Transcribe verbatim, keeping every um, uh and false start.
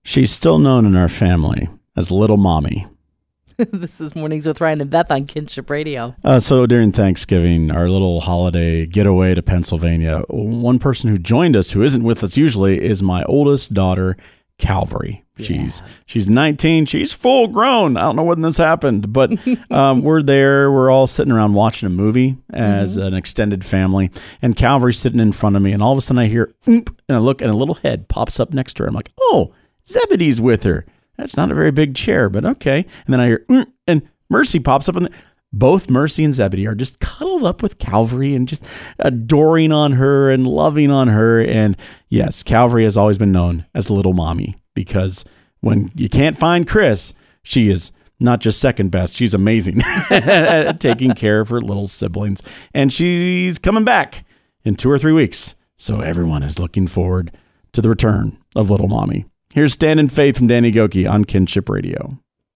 She's still known in our family as Little Mommy. This is Mornings with Ryan and Beth on Kinship Radio. Uh, so during Thanksgiving, our little holiday getaway to Pennsylvania, one person who joined us, who isn't with us usually, is my oldest daughter, Calvary. Yeah. She's she's nineteen. She's full grown. I don't know when this happened, but um, we're there. We're all sitting around watching a movie as mm-hmm. an extended family, and Calvary's sitting in front of me, and all of a sudden I hear, Oomp, and I look, and a little head pops up next to her. I'm like, oh, Zebedee's with her. That's not a very big chair, but okay. And then I hear, mm, and Mercy pops up, and both Mercy and Zebedee are just cuddled up with Calvary and just adoring on her and loving on her. And yes, Calvary has always been known as Little Mommy, because when you can't find Chris, she is not just second best, she's amazing at taking care of her little siblings. And she's coming back in two or three weeks. So everyone is looking forward to the return of Little Mommy. Here's Stand in Faith from Danny Gokey on Kinship Radio.